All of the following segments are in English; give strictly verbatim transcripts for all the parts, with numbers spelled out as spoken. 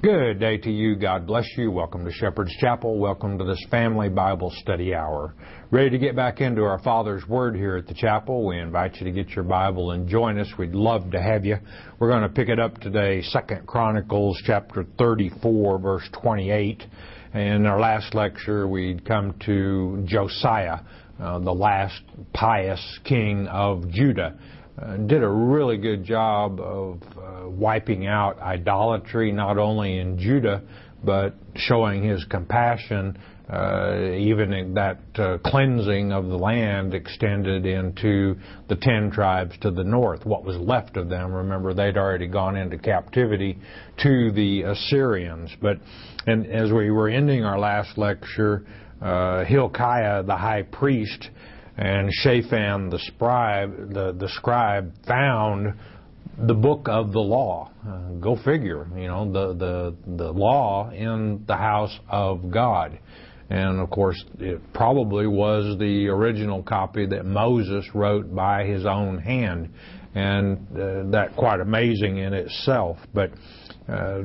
Good day to you. God bless you. Welcome to Shepherd's Chapel. Welcome to this family Bible study hour. Ready to get back into our Father's Word here at the chapel. We invite you to get your Bible and join us. We'd love to have you. We're going to pick it up today, Second Chronicles chapter thirty-four, verse twenty-eight. In our last lecture, we'd come to Josiah, uh, the last pious king of Judah. Uh, did a really good job of uh, wiping out idolatry, not only in Judah, but showing his compassion. Uh, even in that uh, cleansing of the land extended into the ten tribes to the north, what was left of them. Remember, they'd already gone into captivity to the Assyrians. But and as we were ending our last lecture, uh, Hilkiah, the high priest, and Shaphan the scribe, the, the scribe, found the book of the law. Uh, go figure, you know, the, the, the law in the house of God. And, of course, it probably was the original copy that Moses wrote by his own hand. And uh, that quite amazing in itself. But uh,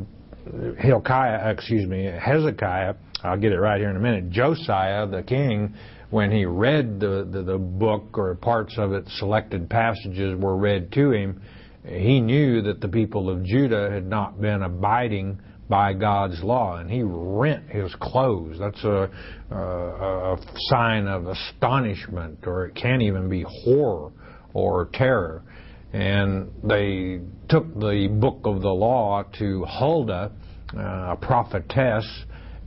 Hilkiah, excuse me, Hezekiah, I'll get it right here in a minute, Josiah, the king, when he read the, the, the book or parts of it, selected passages were read to him, he knew that the people of Judah had not been abiding by God's law, and he rent his clothes. That's a, a, a sign of astonishment, or it can't even be horror or terror. And they took the book of the law to Huldah, uh, a prophetess,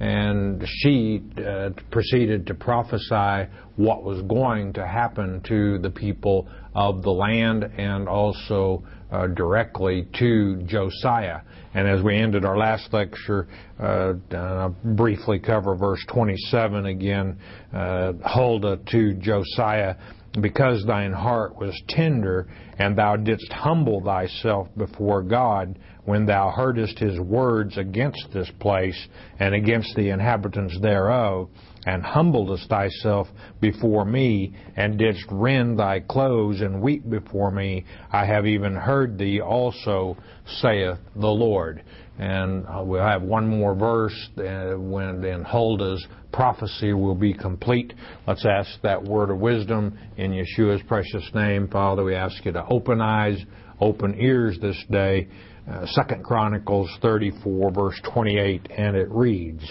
and she uh, proceeded to prophesy what was going to happen to the people of the land and also uh, directly to Josiah. And as we ended our last lecture, uh, I'll briefly cover verse twenty-seven again. Uh, Huldah to Josiah, because thine heart was tender, and thou didst humble thyself before God, when thou heardest his words against this place and against the inhabitants thereof, and humbledest thyself before me, and didst rend thy clothes and weep before me, I have even heard thee also, saith the Lord. And we'll have one more verse uh, when then Huldah's prophecy will be complete. Let's ask that word of wisdom in Yeshua's precious name. Father, we ask you to open eyes, open ears this day. Uh, Second Chronicles thirty-four, verse twenty-eight, and it reads,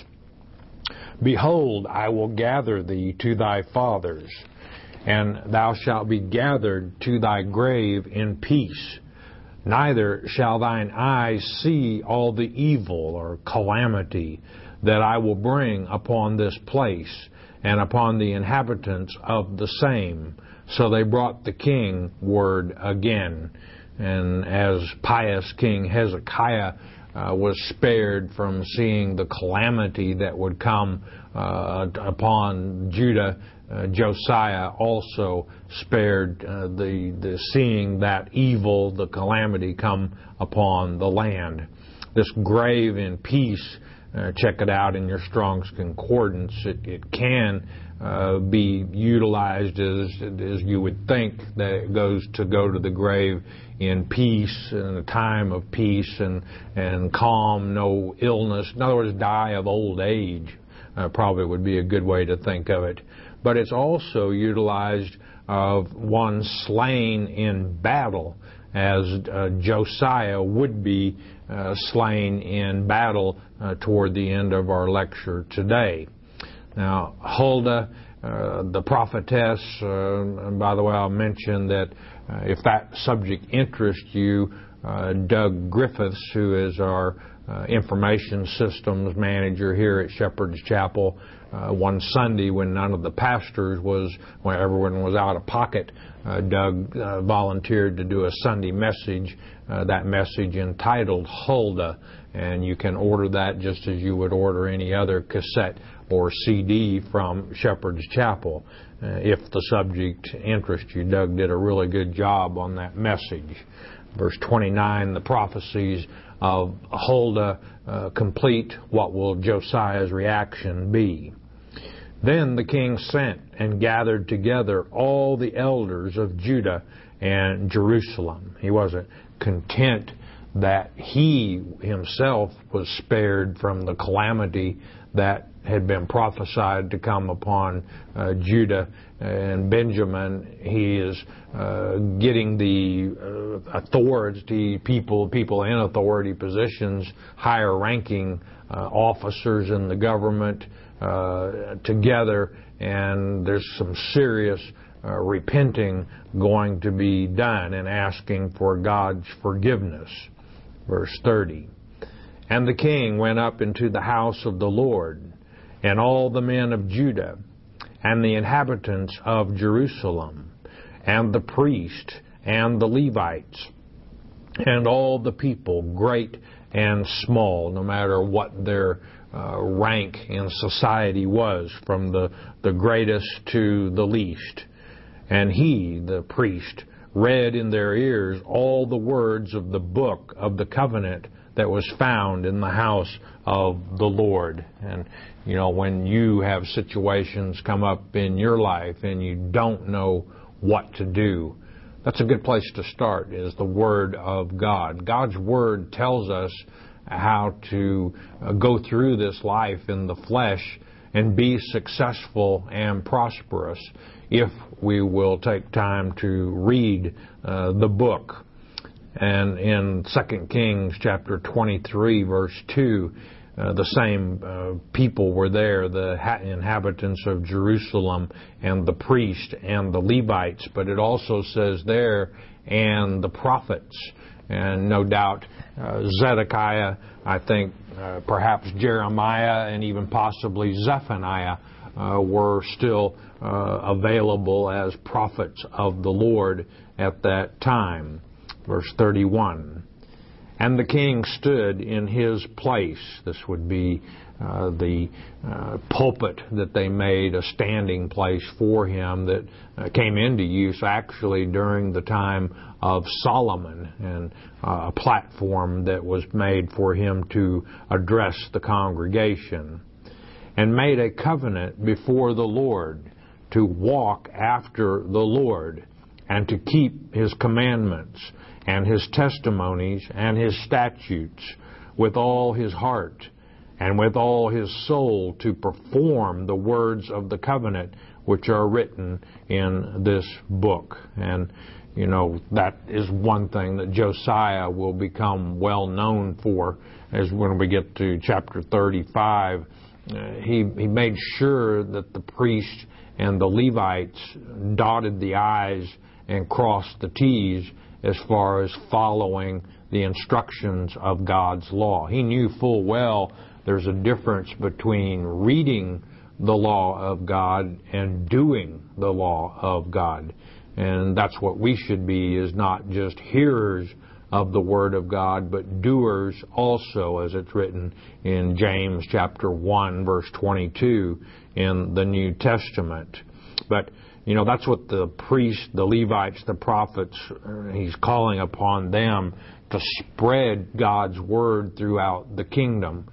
Behold, I will gather thee to thy fathers, and thou shalt be gathered to thy grave in peace. Neither shall thine eyes see all the evil or calamity that I will bring upon this place and upon the inhabitants of the same. So they brought the king word again. And as pious King Hezekiah uh, was spared from seeing the calamity that would come uh, upon Judah, Uh, Josiah also spared uh, the, the seeing that evil, the calamity come upon the land. This grave in peace, uh, check it out in your Strong's Concordance. It, it can uh, be utilized as, as you would think that it goes to go to the grave in peace, in a time of peace and, and calm, no illness. In other words, die of old age uh, probably would be a good way to think of it. But it's also utilized of one slain in battle, as uh, Josiah would be uh, slain in battle uh, toward the end of our lecture today. Now, Huldah, uh, the prophetess, uh, and by the way, I'll mention that uh, if that subject interests you, uh, Doug Griffiths, who is our uh, information systems manager here at Shepherd's Chapel, Uh, one Sunday when none of the pastors was, when everyone was out of pocket, uh, Doug uh, volunteered to do a Sunday message, uh, that message entitled Huldah, and you can order that just as you would order any other cassette or C D from Shepherd's Chapel. Uh, if the subject interests you, Doug did a really good job on that message. Verse twenty-nine, the prophecies of Huldah uh, complete. What will Josiah's reaction be? Then the king sent and gathered together all the elders of Judah and Jerusalem. He wasn't content that he himself was spared from the calamity that had been prophesied to come upon uh, Judah and Benjamin. He is uh, getting the uh, authority, people, people in authority positions, higher ranking uh, officers in the government uh, together, and there's some serious uh, repenting going to be done and asking for God's forgiveness. Verse thirty. And the king went up into the house of the Lord, and all the men of Judah, and the inhabitants of Jerusalem, and the priest, and the Levites, and all the people, great and small, no matter what their uh, rank in society was, from the, the greatest to the least. And he, the priest, read in their ears all the words of the book of the covenant that was found in the house of the Lord. And, you know, when you have situations come up in your life and you don't know what to do, that's a good place to start, is the Word of God. God's Word tells us how to go through this life in the flesh and be successful and prosperous if we will take time to read uh, the book. And in Second Kings chapter twenty-three, verse two, uh, the same uh, people were there, the ha- inhabitants of Jerusalem, and the priest and the Levites. But it also says there, and the prophets. And no doubt uh, Zedekiah, I think uh, perhaps Jeremiah, and even possibly Zephaniah uh, were still uh, available as prophets of the Lord at that time. Verse thirty-one, and the king stood in his place. This would be uh, the uh, pulpit that they made a standing place for him that uh, came into use actually during the time of Solomon, and uh, a platform that was made for him to address the congregation, and made a covenant before the Lord to walk after the Lord and to keep His commandments and His testimonies and His statutes with all his heart and with all his soul, to perform the words of the covenant which are written in this book. And, you know, that is one thing that Josiah will become well known for, as when we get to chapter thirty-five. Uh, he, he made sure that the priests and the Levites dotted the I's and crossed the T's as far as following the instructions of God's law. He knew full well there's a difference between reading the law of God and doing the law of God. And that's what we should be, is not just hearers of the Word of God, but doers also, as it's written in James chapter one, verse twenty-two in the New Testament. But, you know, that's what the priests, the Levites, the prophets, he's calling upon them to spread God's Word throughout the kingdom.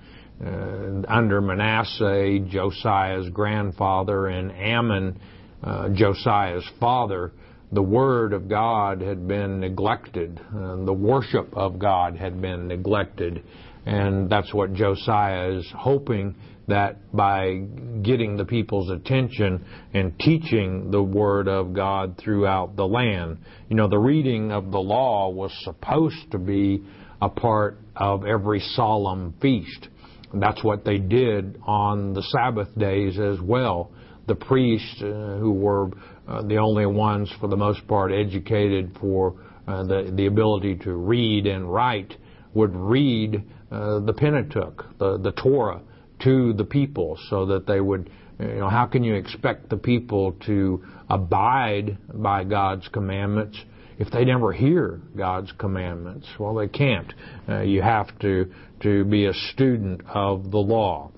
Uh, under Manasseh, Josiah's grandfather, and Ammon, uh, Josiah's father, the Word of God had been neglected. Uh, the worship of God had been neglected. And that's what Josiah is hoping, that by getting the people's attention and teaching the Word of God throughout the land. You know, the reading of the law was supposed to be a part of every solemn feast. That's what they did on the Sabbath days as well. The priests, uh, who were uh, the only ones, for the most part, educated for uh, the, the ability to read and write, would read uh, the Pentateuch, the, the Torah, to the people, so that they would, you know, how can you expect the people to abide by God's commandments if they never hear God's commandments? Well, they can't. Uh, you have to, to be a student of the law.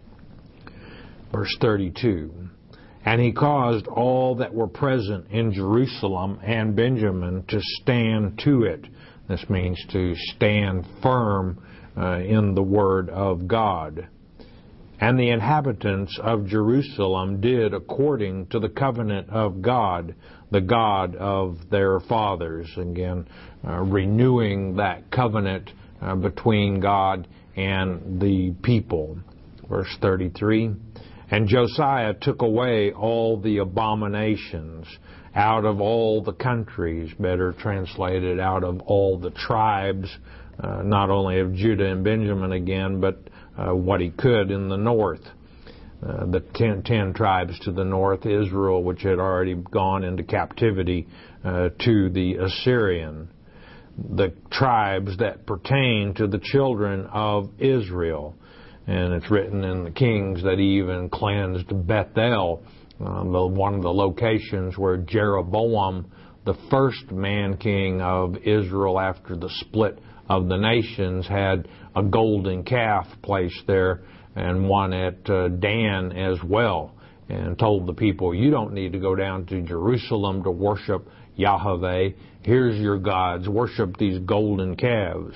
Verse thirty-two, and he caused all that were present in Jerusalem and Benjamin to stand to it. This means to stand firm uh, in the Word of God. And the inhabitants of Jerusalem did according to the covenant of God, the God of their fathers. Again, uh, renewing that covenant uh, between God and the people. Verse thirty-three, and Josiah took away all the abominations out of all the countries, better translated, out of all the tribes, uh, not only of Judah and Benjamin again, but uh, what he could in the north. Uh, the ten, ten tribes to the north, Israel, which had already gone into captivity uh, to the Assyrian. The tribes that pertain to the children of Israel. And it's written in the Kings that he even cleansed Bethel, um, the, one of the locations where Jeroboam, the first man king of Israel after the split of the nations, had a golden calf placed there, and one at uh, Dan as well, and told the people, you don't need to go down to Jerusalem to worship Yahweh. Here's your gods. Worship these golden calves.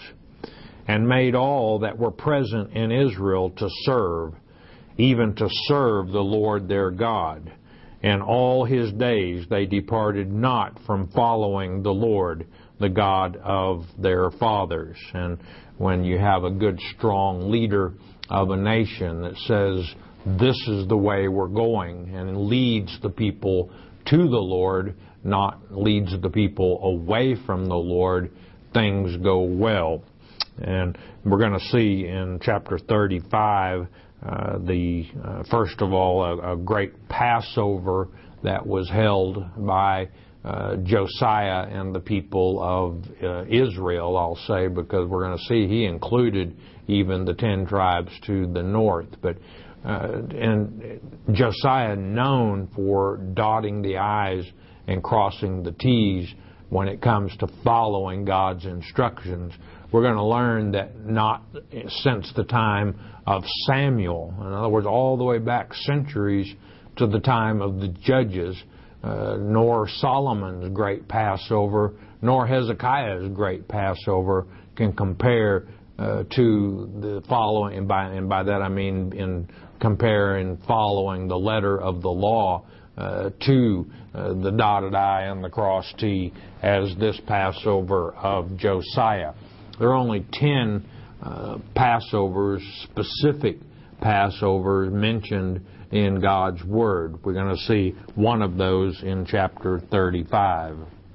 And made all that were present in Israel to serve, even to serve the Lord their God. And all his days they departed not from following the Lord, the God of their fathers. And when you have a good, strong leader of a nation that says, this is the way we're going, and leads the people to the Lord, not leads the people away from the Lord, things go well. And we're going to see in chapter thirty-five, uh, the uh, first of all, a, a great Passover that was held by uh, Josiah and the people of uh, Israel, I'll say, because we're going to see he included even the ten tribes to the north. But uh, and Josiah, known for dotting the I's and crossing the T's when it comes to following God's instructions. We're going to learn that not since the time of Samuel, in other words, all the way back centuries to the time of the judges, uh, nor Solomon's great Passover, nor Hezekiah's great Passover can compare uh, to the following, and by, and by that I mean in compare and following the letter of the law uh, to uh, the dotted I and the cross T as this Passover of Josiah. There are only ten uh, Passovers, specific Passovers mentioned in God's Word. We're going to see one of those in chapter thirty-five.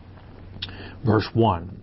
Verse one.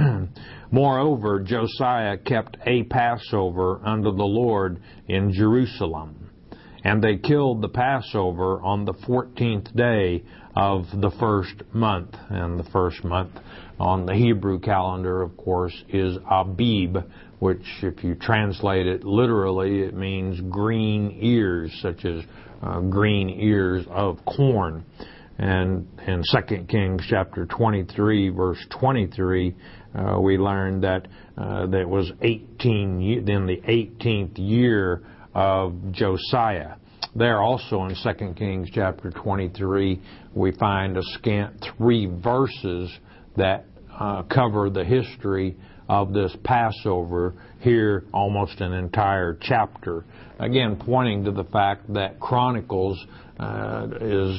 Moreover, Josiah kept a Passover unto the Lord in Jerusalem. And they killed the Passover on the fourteenth day of the first month. And the first month on the Hebrew calendar, of course, is Abib, which, if you translate it literally, it means green ears, such as uh, green ears of corn. And in Second Kings chapter twenty-three, verse twenty-three, uh, we learned that uh, that was eighteen in the eighteenth year of Josiah. There also in Second Kings chapter twenty-three, we find a scant three verses that uh, cover the history of this Passover, here almost an entire chapter. Again, pointing to the fact that Chronicles uh, is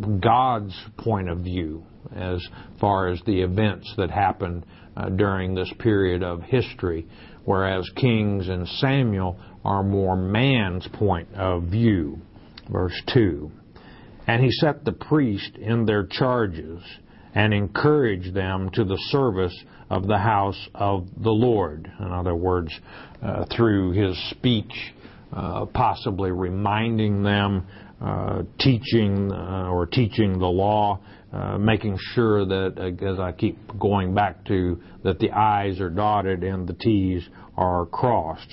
God's point of view as far as the events that happened uh, during this period of history, whereas Kings and Samuel are more man's point of view. Verse two. And he set the priest in their charges and encouraged them to the service of the house of the Lord. In other words, uh, through his speech, uh, possibly reminding them, uh, teaching uh, or teaching the law, uh, making sure that, uh, as I keep going back to, that the I's are dotted and the T's are crossed.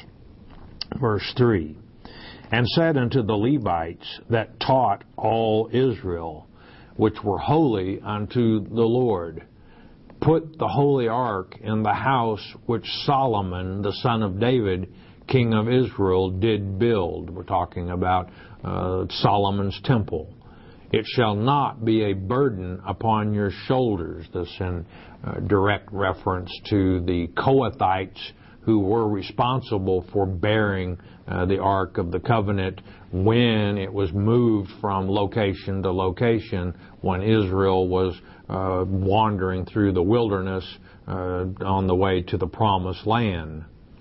Verse three. And said unto the Levites that taught all Israel, which were holy unto the Lord, put the holy ark in the house which Solomon, the son of David, king of Israel, did build. We're talking about uh, Solomon's temple. It shall not be a burden upon your shoulders. This in uh, direct reference to the Kohathites who were responsible for bearing uh, the Ark of the Covenant when it was moved from location to location when Israel was uh, wandering through the wilderness uh, on the way to the Promised Land.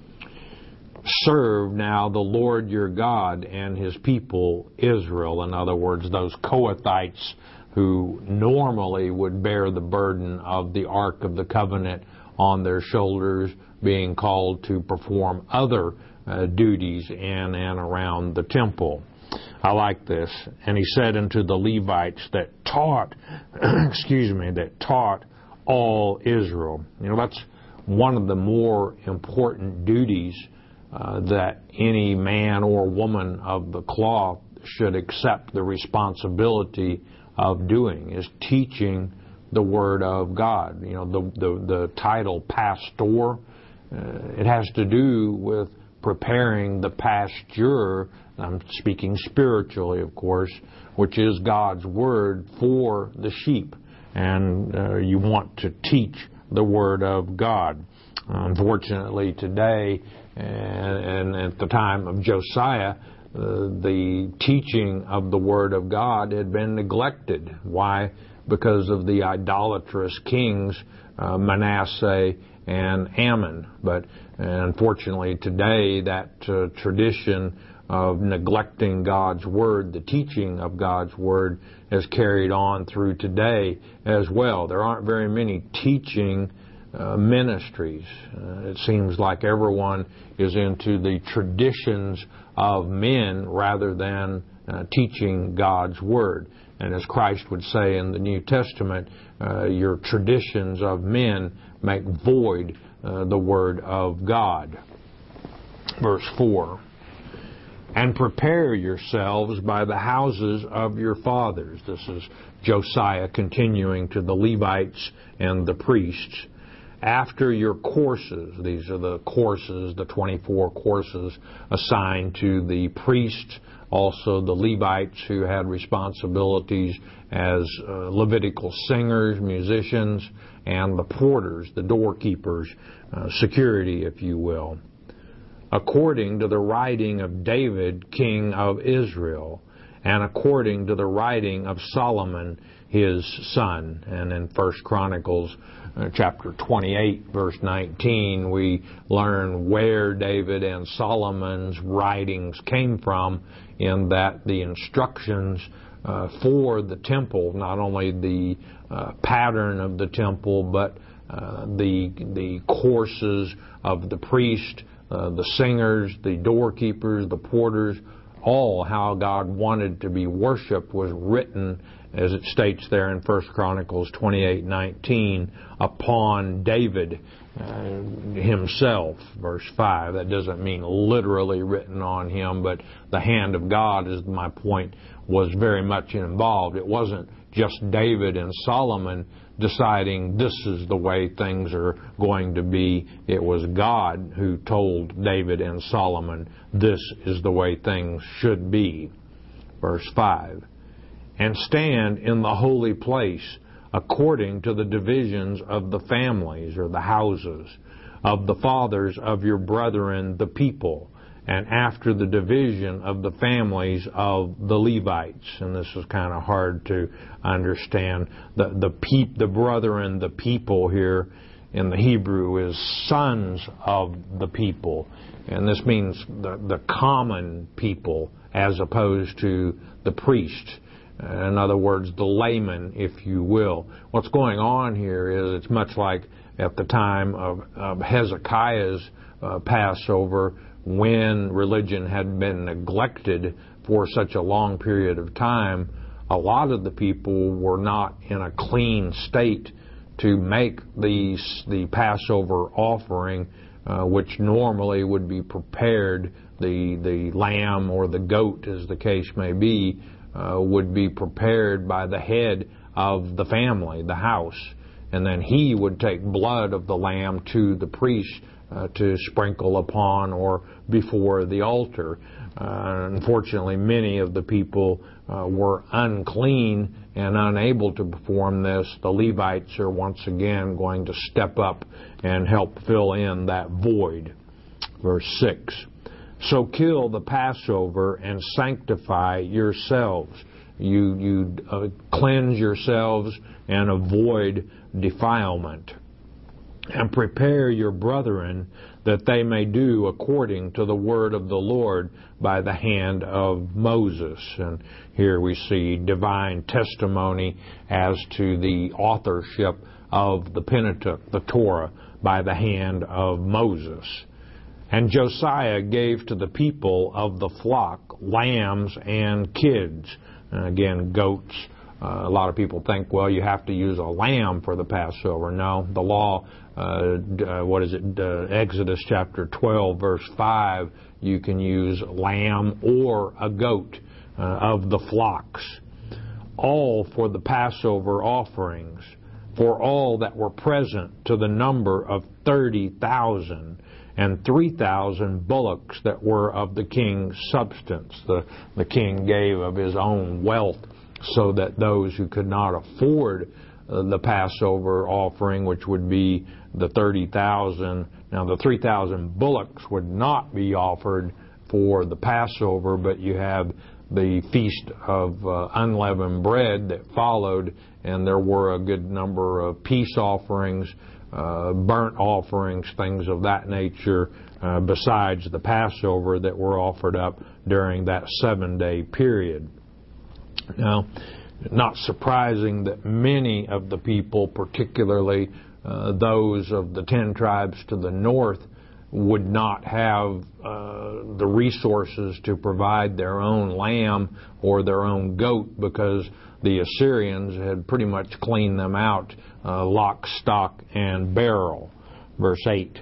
Serve now the Lord your God and His people Israel. In other words, those Kohathites who normally would bear the burden of the Ark of the Covenant on their shoulders, being called to perform other uh, duties in and around the temple. I like this. And he said unto the Levites that taught, excuse me, that taught all Israel. You know, that's one of the more important duties uh, that any man or woman of the cloth should accept the responsibility of doing, is teaching the Word of God. You know, the the, the title pastor, uh, it has to do with preparing the pasture. I'm speaking spiritually, of course, which is God's Word for the sheep. And uh, you want to teach the Word of God. Unfortunately, today, and, and at the time of Josiah, uh, the teaching of the Word of God had been neglected. Why? Because of the idolatrous kings, uh, Manasseh and Ammon. But unfortunately, today, that uh, tradition of neglecting God's Word, the teaching of God's Word, is carried on through today as well. There aren't very many teaching uh, ministries. Uh, it seems like everyone is into the traditions of men rather than uh, teaching God's Word. And as Christ would say in the New Testament, uh, your traditions of men make void uh, the Word of God. Verse four. And prepare yourselves by the houses of your fathers. This is Josiah continuing to the Levites and the priests. After your courses, these are the courses, the twenty-four courses assigned to the priests, also the Levites who had responsibilities as uh, Levitical singers, musicians, and the porters, the doorkeepers, uh, security, if you will. According to the writing of David, king of Israel, and according to the writing of Solomon, his son. And in First Chronicles uh, chapter twenty-eight, verse nineteen, we learn where David and Solomon's writings came from, in that the instructions uh, for the temple, not only the uh, pattern of the temple, but uh, the the courses of the priest, Uh, the singers, the doorkeepers, the porters, all how God wanted to be worshipped was written, as it states there in First Chronicles twenty-eight nineteen, upon David uh, himself. Verse five. That doesn't mean literally written on him, but the hand of God, is my point, was very much involved. It wasn't just David and Solomon deciding this is the way things are going to be. It was God who told David and Solomon this is the way things should be. Verse five. And stand in the holy place according to the divisions of the families, or the houses, of the fathers of your brethren, the people, and after the division of the families of the Levites. And this is kind of hard to understand. The the peep, the brethren, the people here in the Hebrew is sons of the people. And this means the, the common people as opposed to the priest. In other words, the layman, if you will. What's going on here is it's much like at the time of, of Hezekiah's uh, Passover, when religion had been neglected for such a long period of time. A lot of the people were not in a clean state to make these, the Passover offering, uh, which normally would be prepared, the, the lamb or the goat, as the case may be, uh, would be prepared by the head of the family, the house. And then he would take blood of the lamb to the priest Uh, to sprinkle upon or before the altar. Uh, unfortunately, many of the people uh, were unclean and unable to perform this. The Levites are once again going to step up and help fill in that void. Verse six. So kill the Passover and sanctify yourselves. You, you uh, cleanse yourselves and avoid defilement. And prepare your brethren that they may do according to the word of the Lord by the hand of Moses. And here we see divine testimony as to the authorship of the Pentateuch, the Torah, by the hand of Moses. And Josiah gave to the people of the flock lambs and kids. And again, goats. Uh, a lot of people think, well, you have to use a lamb for the Passover. No, the law, uh, uh, what is it, uh, Exodus chapter twelve, verse five, you can use lamb or a goat uh, of the flocks. All for the Passover offerings, for all that were present, to the number of thirty thousand, and three thousand bullocks that were of the king's substance. The, the king gave of his own wealth, so that those who could not afford uh, the Passover offering, which would be the thirty thousand, now the three thousand bullocks would not be offered for the Passover, but you have the Feast of uh, Unleavened Bread that followed, and there were a good number of peace offerings, uh, burnt offerings, things of that nature, uh, besides the Passover that were offered up during that seven-day period. Now, not surprising that many of the people, particularly uh, those of the ten tribes to the north, would not have uh, the resources to provide their own lamb or their own goat, because the Assyrians had pretty much cleaned them out, uh, lock, stock, and barrel. Verse eight.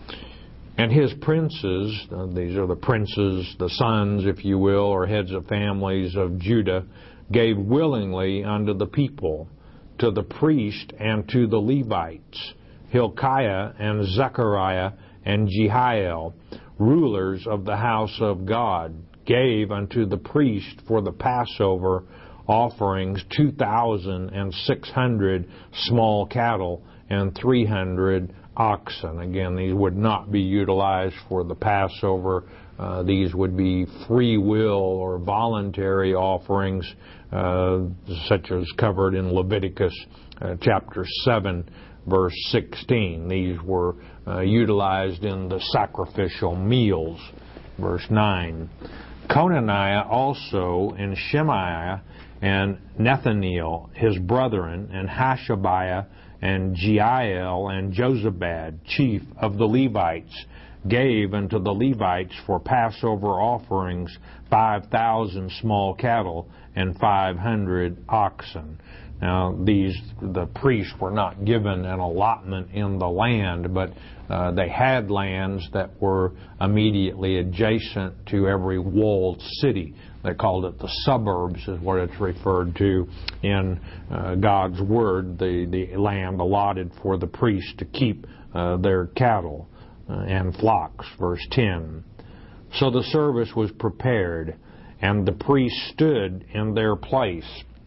And his princes, uh, these are the princes, the sons, if you will, or heads of families of Judah, gave willingly unto the people, to the priest and to the Levites, Hilkiah and Zechariah and Jehiel, rulers of the house of God, gave unto the priest for the Passover offerings two thousand and six hundred small cattle and three hundred oxen. Again, these would not be utilized for the Passover. Uh, these would be free will or voluntary offerings, uh, such as covered in Leviticus uh, chapter seven, verse sixteen. These were uh, utilized in the sacrificial meals. Verse nine. Conaniah also and Shemaiah and Nethaneel, his brethren, and Hashabiah and Jeiel and Jozabad, chief of the Levites, gave unto the Levites for Passover offerings five thousand small cattle and five hundred oxen. Now, these, the priests were not given an allotment in the land, but uh, they had lands that were immediately adjacent to every walled city. They called it the suburbs, is what it's referred to in uh, God's Word, the, the land allotted for the priests to keep uh, their cattle uh, and flocks. Verse ten. So the service was prepared, and the priests stood in their place,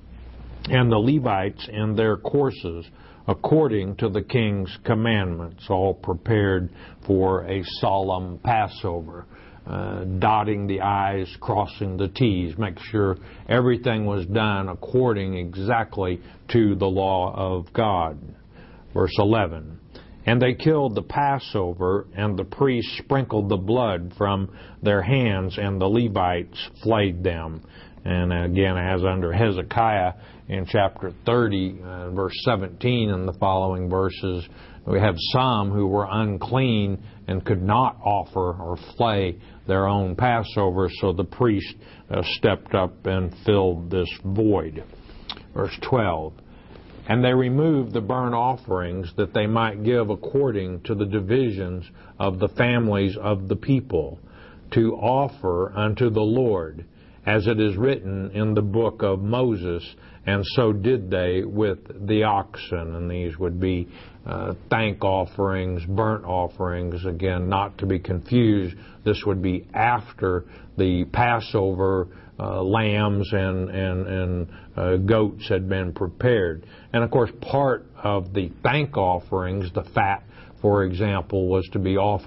and the Levites in their courses, according to the king's commandments, all prepared for a solemn Passover, uh, dotting the I's, crossing the T's, make sure everything was done according exactly to the law of God. Verse eleven. And they killed the Passover, and the priests sprinkled the blood from their hands, and the Levites flayed them. And again, as under Hezekiah in chapter thirty, uh, verse seventeen, and the following verses, we have some who were unclean and could not offer or flay their own Passover, so the priest uh, stepped up and filled this void. Verse twelve. And they removed the burnt offerings, that they might give according to the divisions of the families of the people, to offer unto the Lord, as it is written in the book of Moses, and so did they with the oxen. And these would be uh, thank offerings, burnt offerings, again, not to be confused. This would be after the Passover uh, lambs and, and, and uh, goats had been prepared. And, of course, part of the thank offerings, the fat, for example, was to be offered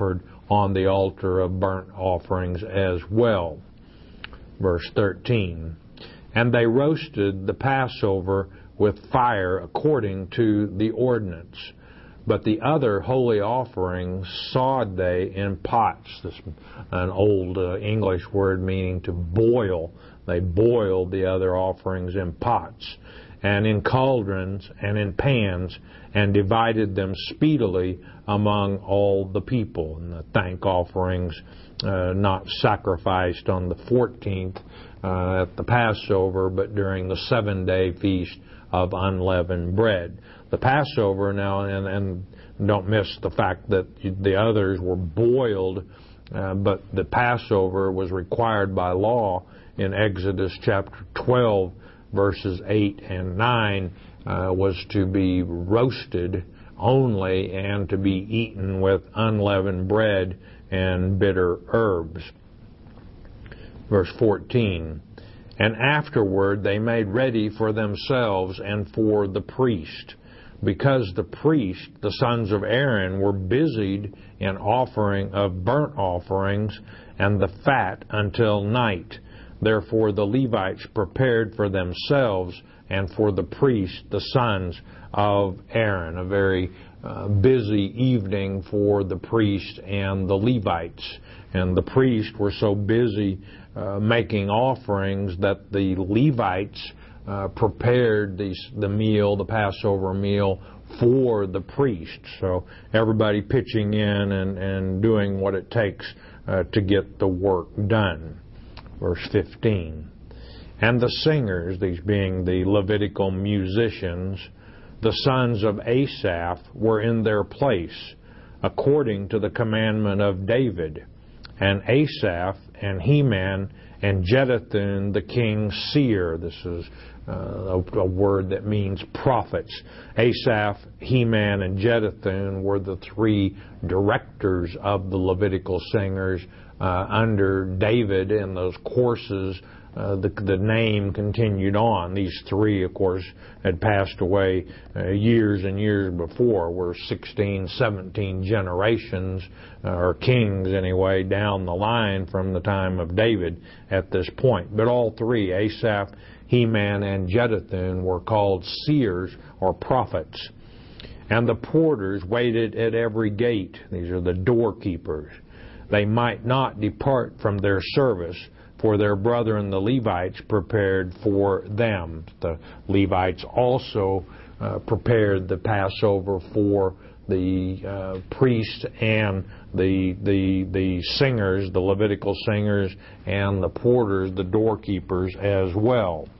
on the altar of burnt offerings as well. Verse thirteen. And they roasted the Passover with fire according to the ordinance. But the other holy offerings sawed they in pots. This is an old uh, English word meaning to boil. They boiled the other offerings in pots, and in cauldrons, and in pans, and divided them speedily among all the people. And the thank offerings uh, not sacrificed on the fourteenth uh, at the Passover, but during the seven-day feast of unleavened bread. The Passover now, and, and don't miss the fact that the others were boiled, uh, but the Passover was required by law in Exodus chapter twelve, verses eight and nine, uh, was to be roasted only and to be eaten with unleavened bread and bitter herbs. Verse fourteen. And afterward they made ready for themselves and for the priest, because the priest, the sons of Aaron, were busied in offering of burnt offerings and the fat until night. Therefore the Levites prepared for themselves and for the priest, the sons of Aaron. A very uh, busy evening for the priest and the Levites. And the priests were so busy uh, making offerings that the Levites uh, prepared the, the meal, the Passover meal, for the priest. So everybody pitching in and, and doing what it takes uh, to get the work done. Verse fifteen. And the singers, these being the Levitical musicians, the sons of Asaph, were in their place, according to the commandment of David. And Asaph and Heman and Jeduthun the king's seer. This is uh, a, a word that means prophets. Asaph, Heman, and Jeduthun were the three directors of the Levitical singers uh, under David, and those courses, uh, the, the name continued on. These three, of course, had passed away uh, years and years before. We're sixteen, seventeen generations, uh, or kings anyway, down the line from the time of David at this point. But all three, Asaph, Heman, and Jeduthun, were called seers or prophets. And the porters waited at every gate. These are the doorkeepers. They might not depart from their service, for their brethren the Levites prepared for them. The Levites also uh, prepared the Passover for the uh, priests and the, the, the singers, the Levitical singers, and the porters, the doorkeepers as well.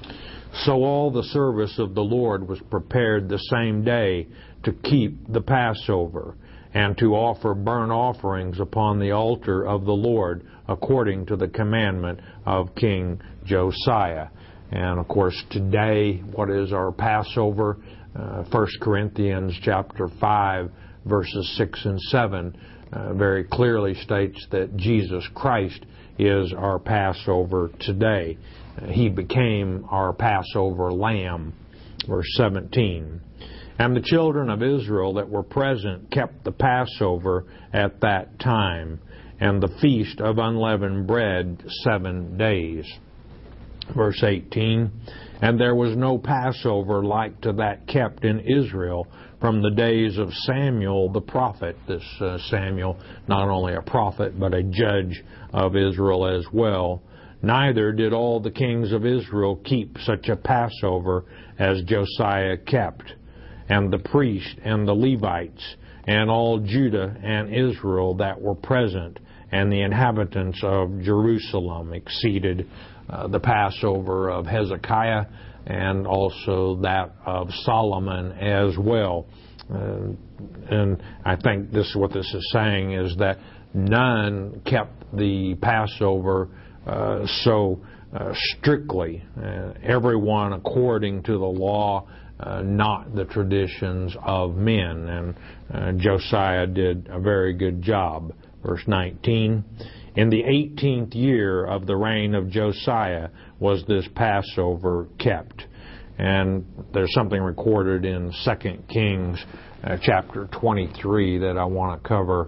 So all the service of the Lord was prepared the same day to keep the Passover, and to offer burnt offerings upon the altar of the Lord, according to the commandment of King Josiah. And of course, today, what is our Passover? Uh, First Corinthians chapter five, verses six and seven, uh, very clearly states that Jesus Christ is our Passover today. Uh, he became our Passover lamb. Verse seventeen. And the children of Israel that were present kept the Passover at that time, and the feast of unleavened bread seven days. Verse eighteen. And there was no Passover like to that kept in Israel from the days of Samuel the prophet. This uh, Samuel, not only a prophet, but a judge of Israel as well. Neither did all the kings of Israel keep such a Passover as Josiah kept. And the priests and the Levites and all Judah and Israel that were present and the inhabitants of Jerusalem exceeded uh, the Passover of Hezekiah and also that of Solomon as well. Uh, and I think this what this is saying is that none kept the Passover uh, so uh, strictly. Uh, everyone according to the law, Uh, not the traditions of men. And uh, Josiah did a very good job. Verse nineteen, in the eighteenth year of the reign of Josiah was this Passover kept. And there's something recorded in Second Kings uh, chapter twenty-three that I want to cover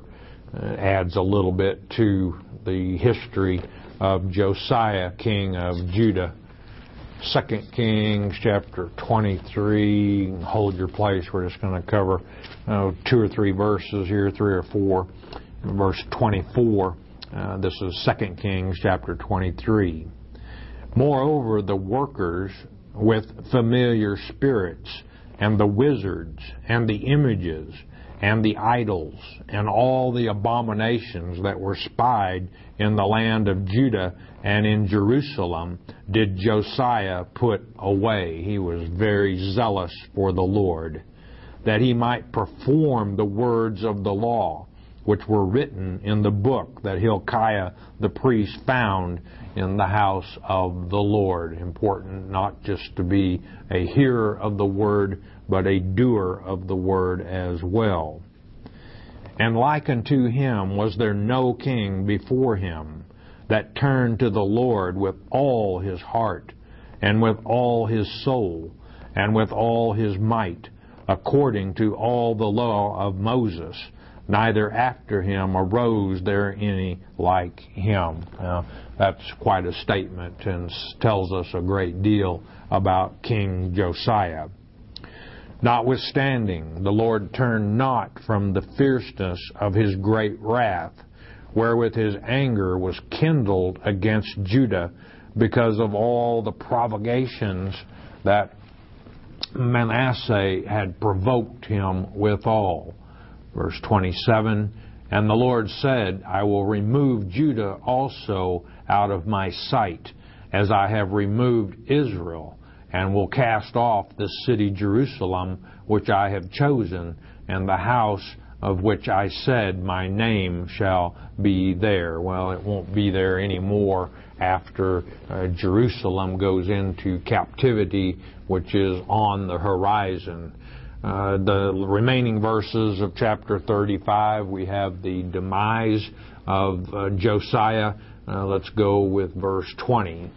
uh, adds a little bit to the history of Josiah, king of Judah. Second Kings chapter twenty-three. Hold your place. We're just going to cover uh, two or three verses here, three or four. Verse twenty-four. Uh, this is Second Kings chapter twenty-three. Moreover, the workers with familiar spirits, and the wizards, and the images, and the idols, and all the abominations that were spied in the land of Judah and in Jerusalem, did Josiah put away. He was very zealous for the Lord, that he might perform the words of the law, which were written in the book that Hilkiah the priest found in the house of the Lord. Important not just to be a hearer of the word, but a doer of the word as well. And like unto him was there no king before him, that turned to the Lord with all his heart, and with all his soul, and with all his might, according to all the law of Moses. Neither after him arose there any like him. Now, that's quite a statement and tells us a great deal about King Josiah. Notwithstanding, the Lord turned not from the fierceness of his great wrath, wherewith his anger was kindled against Judah, because of all the provocations that Manasseh had provoked him withal. Verse twenty-seven, and the Lord said, I will remove Judah also out of my sight, as I have removed Israel, and will cast off this city Jerusalem, which I have chosen, and the house of which I said, my name shall be there. Well, it won't be there anymore after uh, Jerusalem goes into captivity, which is on the horizon. Uh, the remaining verses of chapter thirty-five, we have the demise of uh, Josiah. Uh, let's go with verse twenty.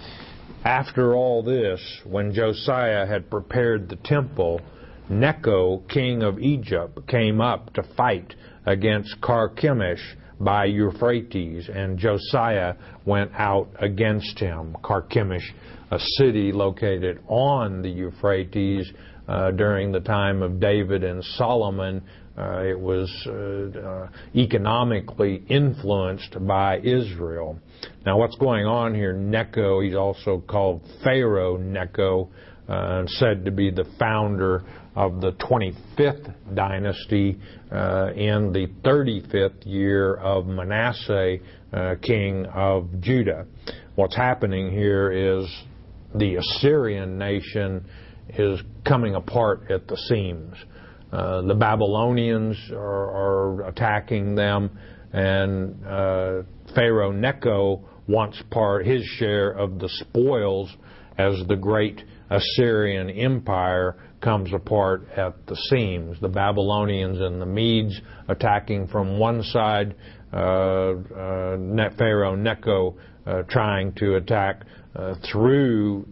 After all this, when Josiah had prepared the temple, Necho, king of Egypt, came up to fight against Carchemish by Euphrates, and Josiah went out against him. Carchemish, a city located on the Euphrates, Uh, during the time of David and Solomon. Uh, it was uh, uh, economically influenced by Israel. Now, what's going on here? Necho, he's also called Pharaoh Necho, uh, said to be the founder of the twenty-fifth dynasty uh, in the thirty-fifth year of Manasseh, uh, king of Judah. What's happening here is the Assyrian nation is coming apart at the seams. Uh, the Babylonians are, are attacking them, and uh, Pharaoh Necho wants part his share of the spoils as the great Assyrian Empire comes apart at the seams. The Babylonians and the Medes attacking from one side, uh, uh, Pharaoh Necho uh, trying to attack Uh, through,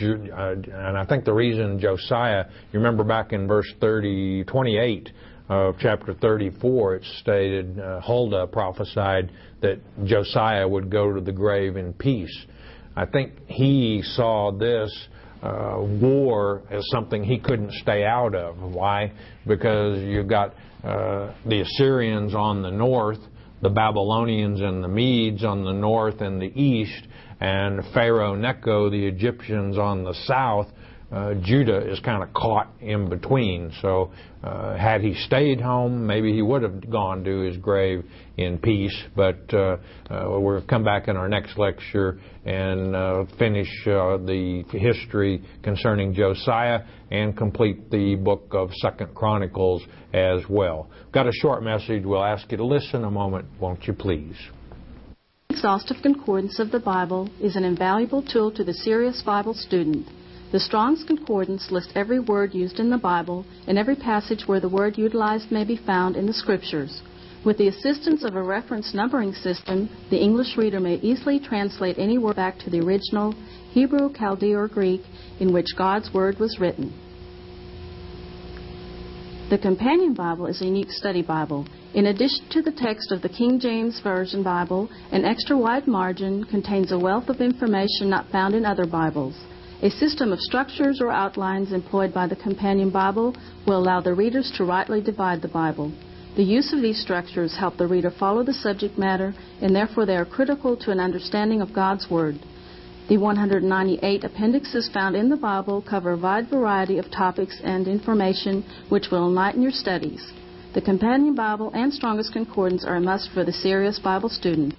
uh, and I think the reason Josiah, you remember back in verse thirty, twenty-eight of chapter thirty-four, it stated, uh, Huldah prophesied that Josiah would go to the grave in peace. I think he saw this uh, war as something he couldn't stay out of. Why? Because you've got uh, the Assyrians on the north, the Babylonians and the Medes on the north and the east, and Pharaoh Necho, the Egyptians, on the south. Uh, Judah is kind of caught in between. So uh, had he stayed home, maybe he would have gone to his grave in peace. But uh, uh, we'll come back in our next lecture and uh, finish uh, the history concerning Josiah and complete the book of Second Chronicles as well. Got a short message. We'll ask you to listen a moment, won't you please? Exhaustive Concordance of the Bible is an invaluable tool to the serious Bible student. The Strong's Concordance lists every word used in the Bible and every passage where the word utilized may be found in the Scriptures. With the assistance of a reference numbering system, the English reader may easily translate any word back to the original Hebrew, Chaldee, or Greek in which God's Word was written. The Companion Bible is a unique study Bible. In addition to the text of the King James Version Bible, an extra wide margin contains a wealth of information not found in other Bibles. A system of structures or outlines employed by the Companion Bible will allow the readers to rightly divide the Bible. The use of these structures help the reader follow the subject matter, and therefore they are critical to an understanding of God's Word. The one hundred ninety-eight appendixes found in the Bible cover a wide variety of topics and information which will enlighten your studies. The Companion Bible and Strongest Concordance are a must for the serious Bible student.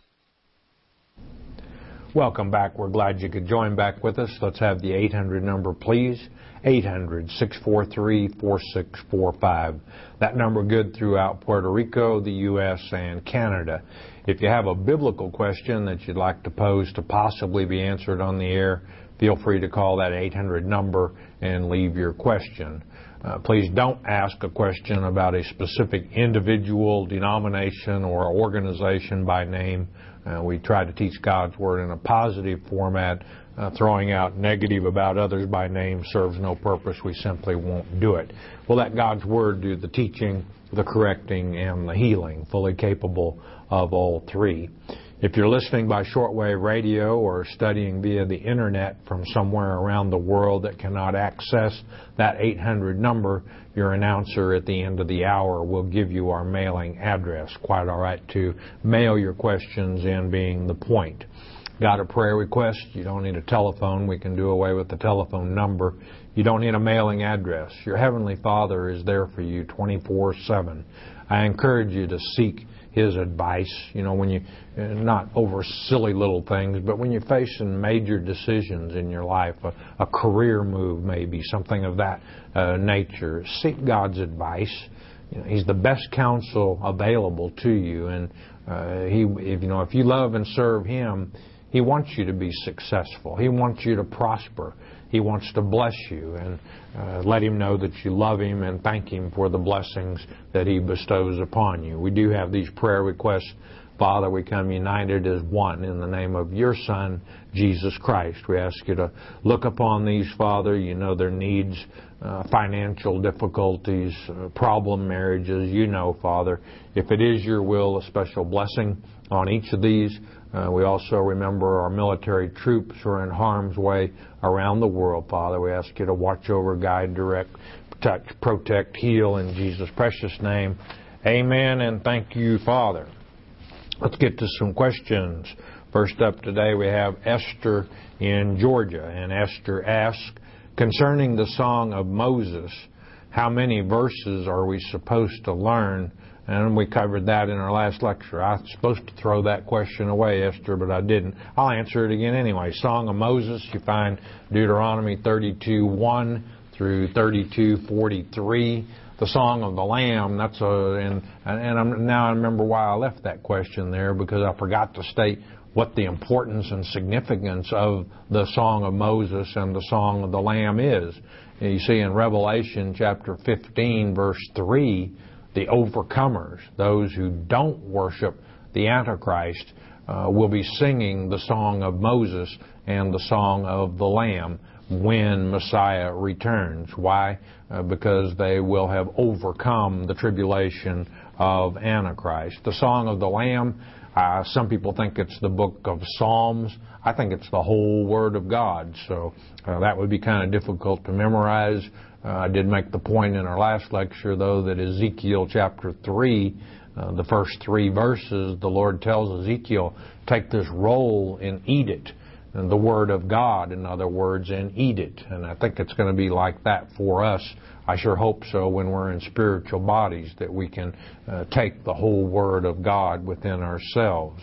Welcome back. We're glad you could join back with us. Let's have the eight hundred number, please. eight hundred, six four three, four six four five. That number good throughout Puerto Rico, the U S, and Canada. If you have a biblical question that you'd like to pose to possibly be answered on the air, feel free to call that eight hundred number and leave your question. Uh, please don't ask a question about a specific individual, denomination, or organization by name. Uh, we try to teach God's Word in a positive format. Uh, throwing out negative about others by name serves no purpose. We simply won't do it. We'll let God's Word do the teaching, the correcting, and the healing, fully capable of all three. If you're listening by shortwave radio or studying via the Internet from somewhere around the world that cannot access that eight hundred number, your announcer at the end of the hour will give you our mailing address. Quite all right to mail your questions in, being the point. Got a prayer request? You don't need a telephone. We can do away with the telephone number. You don't need a mailing address. Your Heavenly Father is there for you twenty-four seven. I encourage you to seek His advice, you know, when you, not over silly little things, but when you're facing major decisions in your life, a, a career move maybe, something of that uh, nature, seek God's advice. You know, He's the best counsel available to you, and uh, He, if, you know, if you love and serve Him, He wants you to be successful. He wants you to prosper. He wants to bless you, and uh, let Him know that you love Him and thank Him for the blessings that He bestows upon you. We do have these prayer requests. Father, we come united as one in the name of Your Son, Jesus Christ. We ask You to look upon these, Father. You know their needs, uh, financial difficulties, uh, problem marriages. You know, Father, if it is Your will, a special blessing on each of these. Uh, we also remember our military troops who are in harm's way around the world, Father. We ask You to watch over, guide, direct, protect, protect, heal in Jesus' precious name. Amen, and thank You, Father. Let's get to some questions. First up today we have Esther in Georgia, and Esther asks, concerning the Song of Moses, how many verses are we supposed to learn? And we covered that in our last lecture. I was supposed to throw that question away, Esther, but I didn't. I'll answer it again anyway. Song of Moses, you find Deuteronomy thirty-two one through thirty-two forty-three. The Song of the Lamb, that's a, and, and I'm, now I remember why I left that question there, because I forgot to state what the importance and significance of the Song of Moses and the Song of the Lamb is. You see in Revelation chapter fifteen, verse three, the overcomers, those who don't worship the Antichrist, uh, will be singing the Song of Moses and the Song of the Lamb when Messiah returns. Why? Uh, because they will have overcome the tribulation of Antichrist. The Song of the Lamb, uh, some people think it's the book of Psalms. I think it's the whole Word of God, so uh, that would be kind of difficult to memorize. Uh, I did make the point in our last lecture, though, that Ezekiel chapter three, uh, the first three verses, the Lord tells Ezekiel, take this roll and eat it. And the Word of God, in other words, and eat it. And I think it's going to be like that for us. I sure hope so when we're in spiritual bodies, that we can uh, take the whole Word of God within ourselves.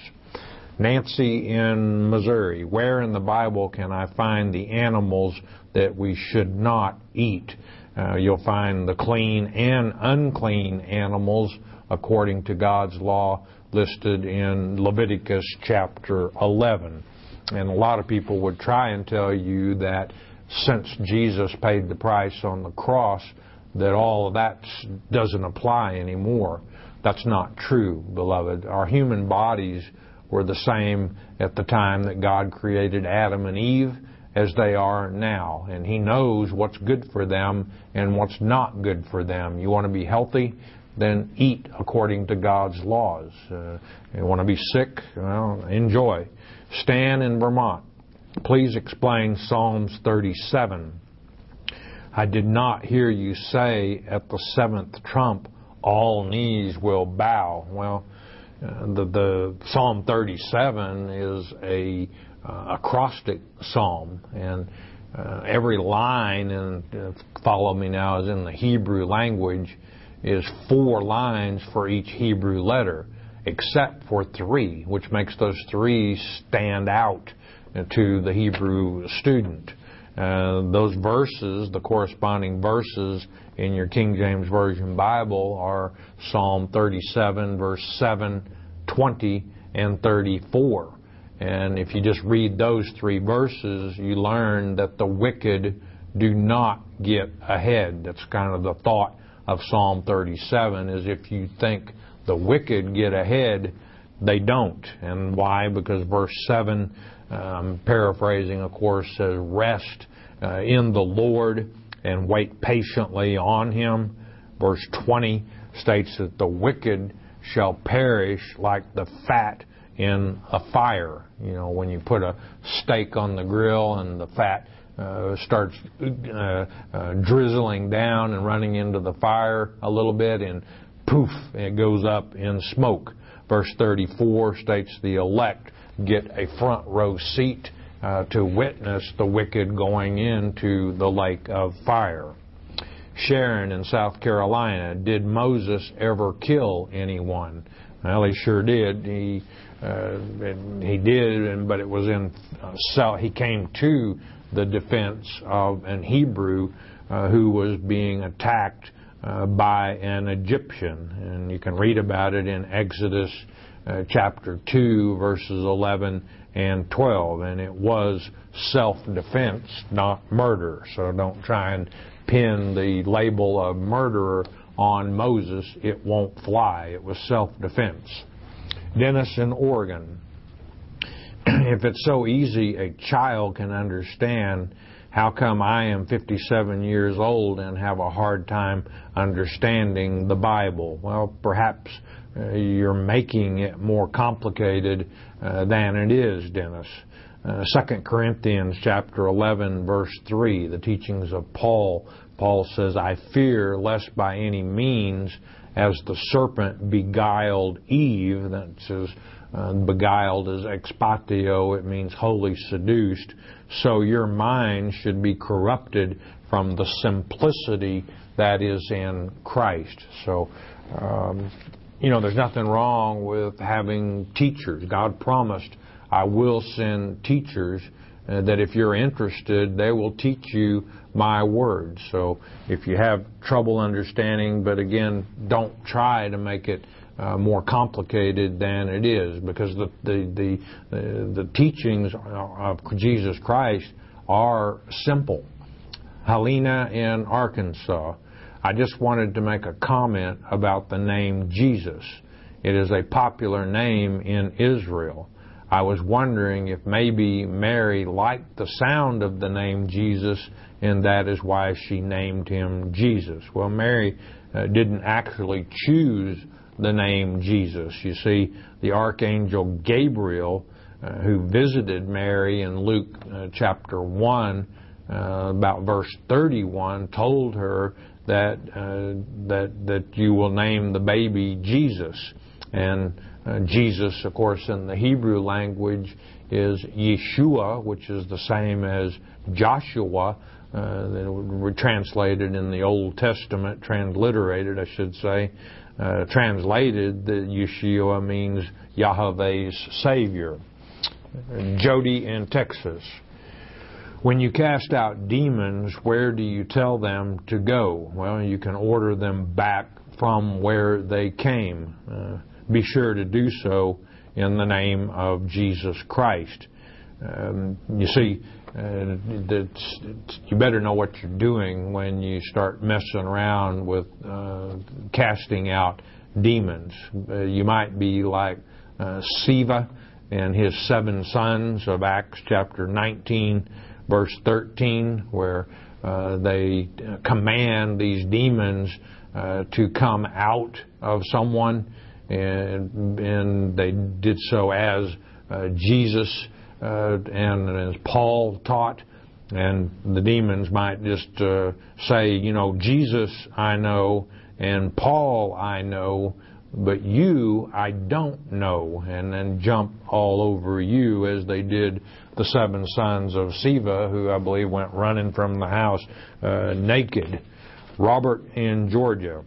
Nancy in Missouri, where in the Bible can I find the animals that we should not eat? Uh, you'll find the clean and unclean animals according to God's law listed in Leviticus chapter eleven. And a lot of people would try and tell you that since Jesus paid the price on the cross, that all of that doesn't apply anymore. That's not true, beloved. Our human bodies were the same at the time that God created Adam and Eve as they are now. And He knows what's good for them and what's not good for them. You want to be healthy? then eat according to God's laws. Uh, you want to be sick? Well, enjoy. Stan in Vermont, please explain Psalms thirty-seven. I did not hear you say at the seventh trump, all knees will bow. Well, uh, the, the Psalm thirty-seven is a uh, acrostic psalm, and uh, every line, and uh, follow me now, is in the Hebrew language, is four lines for each Hebrew letter, except for three, which makes those three stand out to the Hebrew student. Uh, those verses, the corresponding verses in your King James Version Bible, are Psalm thirty-seven, verse seven, twenty, and thirty-four. And if you just read those three verses, you learn that the wicked do not get ahead. That's kind of the thought of Psalm thirty-seven, is if you think the wicked get ahead, they don't. And why? Because verse seven, um, paraphrasing, of course, says, rest uh, in the Lord and wait patiently on Him. Verse twenty states that the wicked shall perish like the fat in a fire. You know, when you put a steak on the grill and the fat uh, starts uh, uh, drizzling down and running into the fire a little bit, and poof, it goes up in smoke. Verse thirty-four states the elect get a front row seat uh, to witness the wicked going into the lake of fire. Sharon in South Carolina, did Moses ever kill anyone? Well, he sure did. He uh, he did, but it was in uh, he came to the defense of an Hebrew uh, who was being attacked uh, by an Egyptian, and you can read about it in Exodus uh, chapter two, verses eleven and twelve. And it was self-defense, not murder. So don't try and pin the label of murderer on Moses. It won't fly. It was self-defense. Dennis in Oregon, if it's so easy a child can understand, how come I am fifty-seven years old and have a hard time understanding the Bible? Well, perhaps uh, you're making it more complicated uh, than it is, Dennis. Uh, Second Corinthians chapter eleven, verse three, the teachings of Paul. Paul says, I fear lest by any means, as the serpent beguiled Eve, that says uh, beguiled is expatio, it means wholly seduced, so your mind should be corrupted from the simplicity that is in Christ. So, um, you know, there's nothing wrong with having teachers. God promised, I will send teachers uh, that if you're interested, they will teach you my word. So if you have trouble understanding, but again, don't try to make it uh, more complicated than it is, because the the the, the, the teachings of Jesus Christ are simple. Helena in Arkansas, I just wanted to make a comment about the name Jesus. It is a popular name in Israel. I was wondering if maybe Mary liked the sound of the name Jesus, and that is why she named him Jesus. Well, Mary uh, didn't actually choose the name Jesus. You see, the archangel Gabriel, uh, who visited Mary in Luke uh, chapter one, uh, about verse thirty-one, told her that uh, that that you will name the baby Jesus. And Uh, Jesus, of course, in the Hebrew language is Yeshua, which is the same as Joshua, uh, that were translated in the Old Testament, transliterated, I should say. Uh, translated, the Yeshua means Yahweh's Savior. Jody in Texas, when you cast out demons, where do you tell them to go? Well, you can order them back from where they came. Uh, Be sure to do so in the name of Jesus Christ. Um, you see, uh, it's, it's, you better know what you're doing when you start messing around with uh, casting out demons. Uh, you might be like uh, Siva and his seven sons of Acts chapter nineteen, verse thirteen, where Uh, they command these demons uh, to come out of someone, and, and they did so as uh, Jesus uh, and as Paul taught. And the demons might just uh, say, you know, Jesus I know, and Paul I know, but you I don't know, and then jump all over you, as they did the seven sons of Sceva, who I believe went running from the house uh, naked. Robert in Georgia.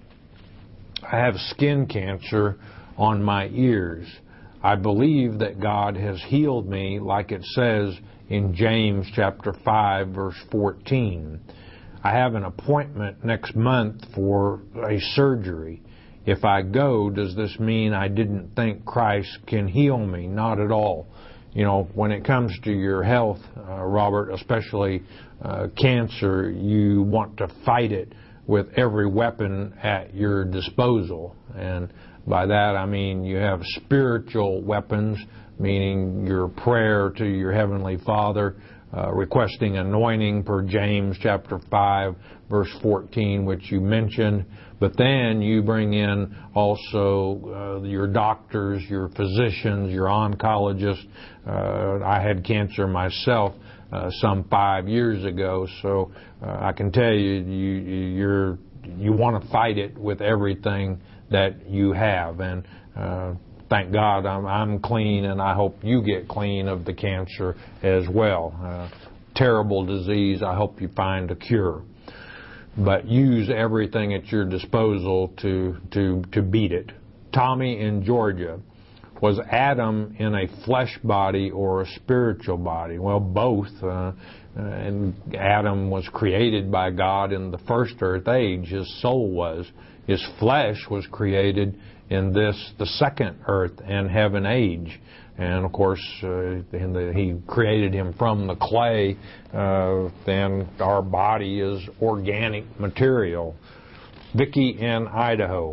I have skin cancer on my ears. I believe that God has healed me, like it says in James chapter five, verse fourteen. I have an appointment next month for a surgery. If I go, does this mean I didn't think Christ can heal me? Not at all. You know, when it comes to your health, uh, Robert, especially uh, cancer, you want to fight it with every weapon at your disposal. And by that I mean you have spiritual weapons, meaning your prayer to your Heavenly Father, uh, requesting anointing per James chapter five, verse fourteen, which you mentioned. But then you bring in also uh, your doctors, your physicians, your oncologists. Uh, I had cancer myself uh, some five years ago, so uh, I can tell you, you you're you want to fight it with everything that you have. And uh, thank God I'm, I'm clean, and I hope you get clean of the cancer as well. Uh, terrible disease. I hope you find a cure. But use everything at your disposal to, to, to beat it. Tommy in Georgia. Was Adam in a flesh body or a spiritual body? Well, both. Uh, and Adam was created by God in the first earth age. His soul was. His flesh was created in this, the second earth and heaven age. And of course, uh, in the, he created him from the clay. Uh, then our body is organic material. Vicki in Idaho.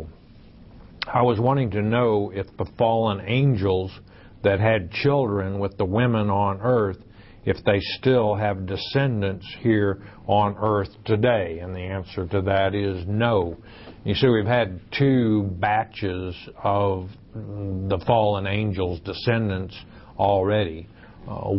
I was wanting to know if the fallen angels that had children with the women on earth, if they still have descendants here on earth today. And the answer to that is no. You see, we've had two batches of the fallen angels' descendants already. Uh,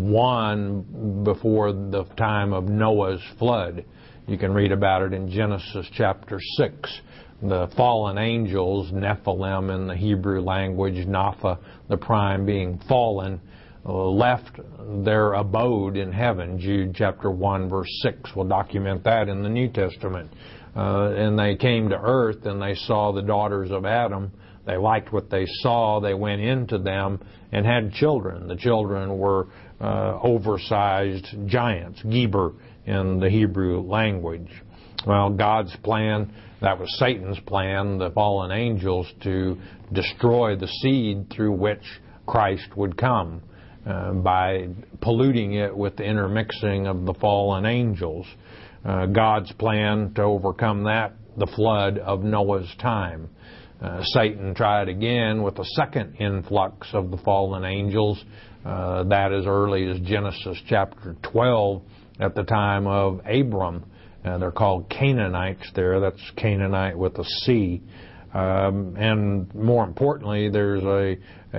one before the time of Noah's flood. You can read about it in Genesis chapter six. The fallen angels, Nephilim in the Hebrew language, Napha, the prime being fallen, uh, left their abode in heaven. Jude chapter one verse six will document that in the New Testament. Uh, and they came to earth and they saw the daughters of Adam. They liked what they saw. They went into them and had children. The children were uh, oversized giants, Geber in the Hebrew language. Well, God's plan, that was Satan's plan, the fallen angels, to destroy the seed through which Christ would come uh, by polluting it with the intermixing of the fallen angels. Uh, God's plan to overcome that, the flood of Noah's time. Uh, Satan tried again with a second influx of the fallen angels, uh, that as early as Genesis chapter twelve at the time of Abram. Uh, they're called Canaanites there. That's Canaanite with a C. Um, and more importantly, there's a,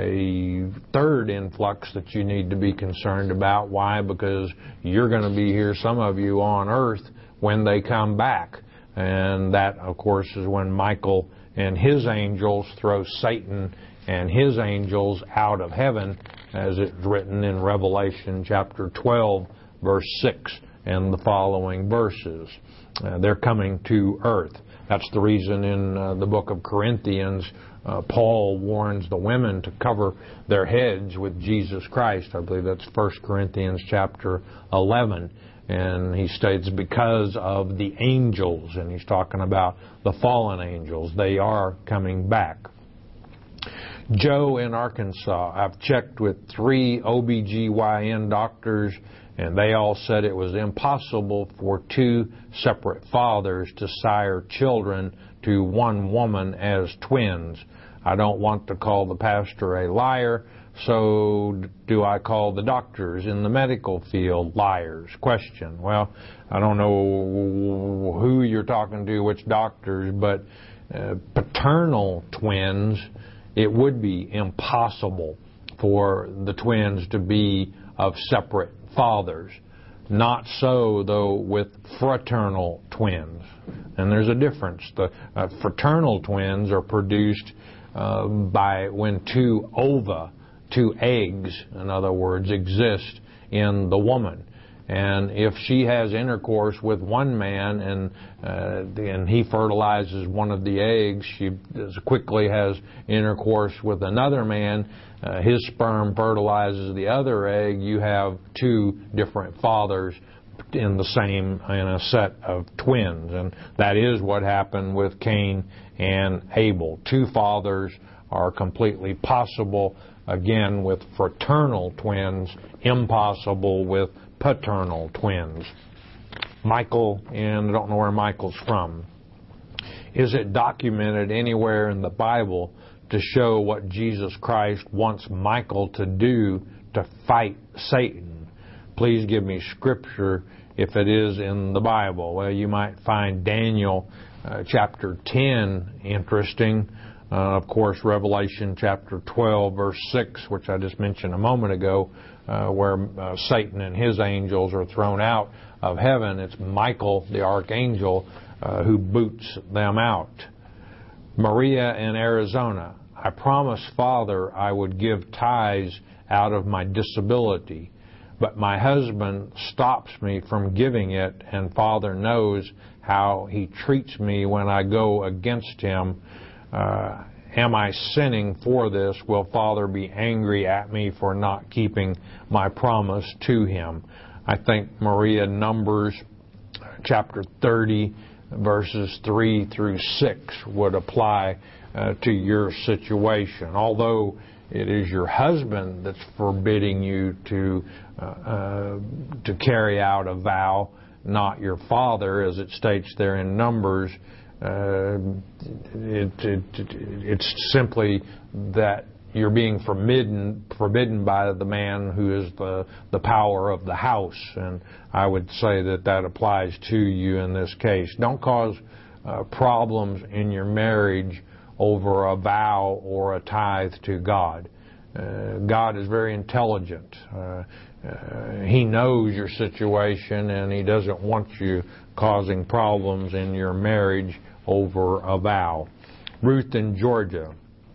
a third influx that you need to be concerned about. Why? Because you're going to be here, some of you, on earth when they come back. And that, of course, is when Michael and his angels throw Satan and his angels out of heaven, as it's written in Revelation chapter twelve, verse six. And the following verses. Uh, they're coming to earth. That's the reason in uh, the book of Corinthians, uh, Paul warns the women to cover their heads with Jesus Christ. I believe that's First Corinthians chapter eleven. And he states because of the angels, and he's talking about the fallen angels. They are coming back. Joe in Arkansas. I've checked with three O B G Y N doctors, and they all said it was impossible for two separate fathers to sire children to one woman as twins. I don't want to call the pastor a liar, So do I call the doctors in the medical field liars? Question. Well, I don't know who you're talking to, which doctors, but uh, paternal twins, it would be impossible for the twins to be of separate fathers. Not so, though, with fraternal twins. And there's a difference. The uh, fraternal twins are produced uh, by when two ova, two eggs, in other words, exist in the woman. And if she has intercourse with one man and uh, and he fertilizes one of the eggs, she as quickly has intercourse with another man. Uh, his sperm fertilizes the other egg. You have two different fathers in the same in a set of twins, and that is what happened with Cain and Abel. Two fathers are completely possible. Again, with fraternal twins, impossible with paternal twins. Michael, and I don't know where Michael's from. Is it documented anywhere in the Bible to show what Jesus Christ wants Michael to do to fight Satan? Please give me scripture if it is in the Bible. Well, you might find Daniel uh, chapter ten interesting. Uh, of course, Revelation chapter twelve, verse six, which I just mentioned a moment ago, uh, where uh, Satan and his angels are thrown out of heaven. It's Michael, the archangel, uh, who boots them out. Maria in Arizona. I promised Father I would give tithes out of my disability, but my husband stops me from giving it, and Father knows how he treats me when I go against him. Uh, am I sinning for this? Will Father be angry at me for not keeping my promise to him? I think Maria, Numbers chapter thirty, verses three through six would apply uh, to your situation. Although it is your husband that's forbidding you to uh, uh, to carry out a vow, not your father, as it states there in Numbers. Uh, it, it, it, it's simply that you're being forbidden forbidden by the man who is the the power of the house, and I would say that that applies to you in this case. Don't cause uh, problems in your marriage over a vow or a tithe to God. Uh, God is very intelligent. Uh, uh, he knows your situation, and He doesn't want you causing problems in your marriage over a vow. Ruth in Georgia.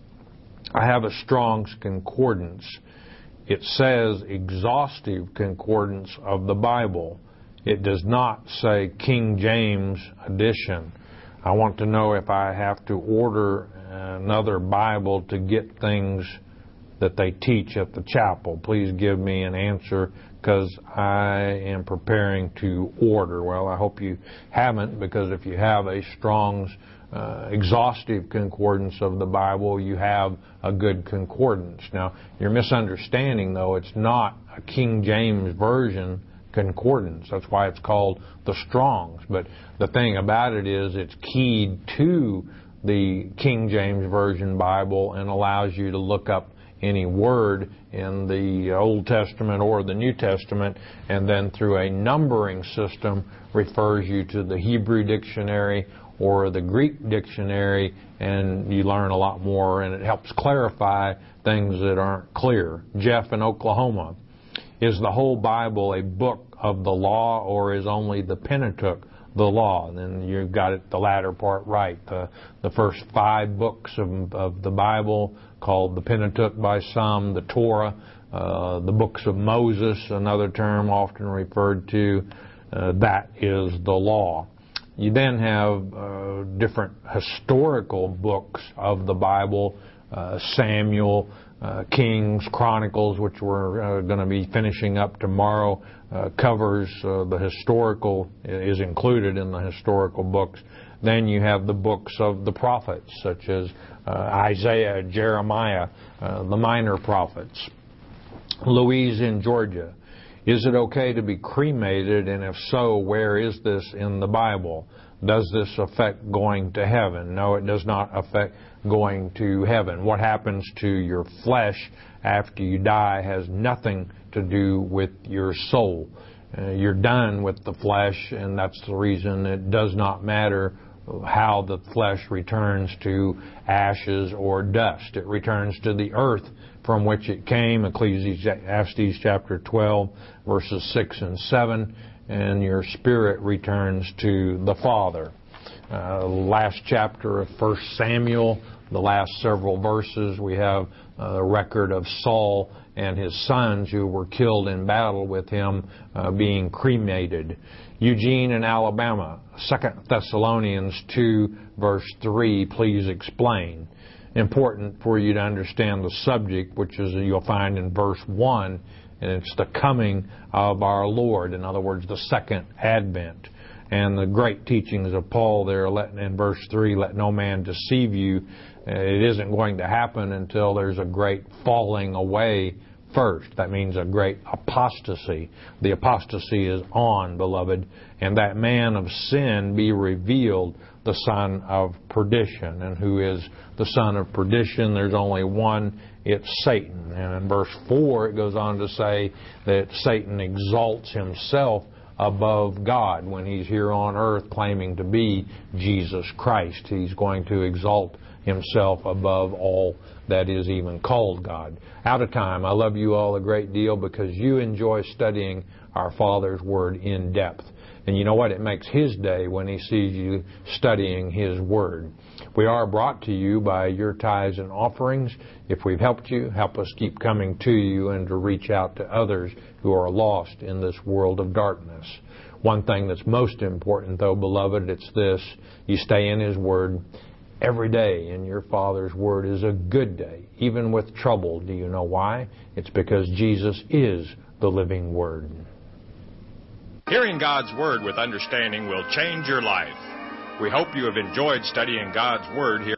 I have a Strong's Concordance. It says exhaustive concordance of the Bible. It does not say King James edition. I want to know if I have to order another Bible to get things that they teach at the chapel. Please give me an answer, because I am preparing to order. Well, I hope you haven't, because if you have a Strong's uh, exhaustive concordance of the Bible, you have a good concordance. Now, you're misunderstanding, though. It's not a King James Version concordance. That's why it's called the Strong's. But the thing about it is it's keyed to the King James Version Bible and allows you to look up any word in the Old Testament or the New Testament, and then through a numbering system refers you to the Hebrew dictionary or the Greek dictionary, and you learn a lot more, and it helps clarify things that aren't clear. Jeff in Oklahoma. Is the whole Bible a book of the law, or is only the Pentateuch the law? And then you've got it, the latter part right. The, the first five books of, of the Bible, called the Pentateuch by some, the Torah, uh, the books of Moses, another term often referred to, uh, that is the law. You then have uh, different historical books of the Bible, uh, Samuel, uh, Kings, Chronicles, which we're uh, going to be finishing up tomorrow, uh, covers uh, the historical, is included in the historical books. Then you have the books of the prophets, such as uh, Isaiah, Jeremiah, uh, the minor prophets. Louise in Georgia. Is it okay to be cremated, and if so, where is this in the Bible? Does this affect going to heaven? No, it does not affect going to heaven. What happens to your flesh after you die has nothing to do with your soul. Uh, you're done with the flesh, and that's the reason it does not matter how the flesh returns to ashes or dust. It returns to the earth from which it came, Ecclesiastes chapter twelve, verses six and seven, and your spirit returns to the Father. Uh, last chapter of First Samuel, the last several verses, we have a record of Saul and his sons who were killed in battle with him uh, being cremated. Eugene in Alabama, Second Thessalonians two, verse three, please explain. Important for you to understand the subject, which is you'll find in verse one, and it's the coming of our Lord. In other words, the second advent. And the great teachings of Paul there in verse three, let no man deceive you. It isn't going to happen until there's a great falling away first. That means a great apostasy. The apostasy is on, beloved, and that man of sin be revealed, the son of perdition. And who is the son of perdition? There's only one. It's Satan. And in verse four it goes on to say that Satan exalts himself above God when he's here on earth claiming to be Jesus Christ. He's going to exalt himself above all that is even called God. Out of time. I love you all a great deal because you enjoy studying our Father's Word in depth. And you know what? It makes His day when He sees you studying His Word. We are brought to you by your tithes and offerings. If we've helped you, help us keep coming to you and to reach out to others who are lost in this world of darkness. One thing that's most important, though, beloved, it's this. You stay in His Word. Every day in your Father's Word is a good day, even with trouble. Do you know why? It's because Jesus is the living Word. Hearing God's Word with understanding will change your life. We hope you have enjoyed studying God's Word here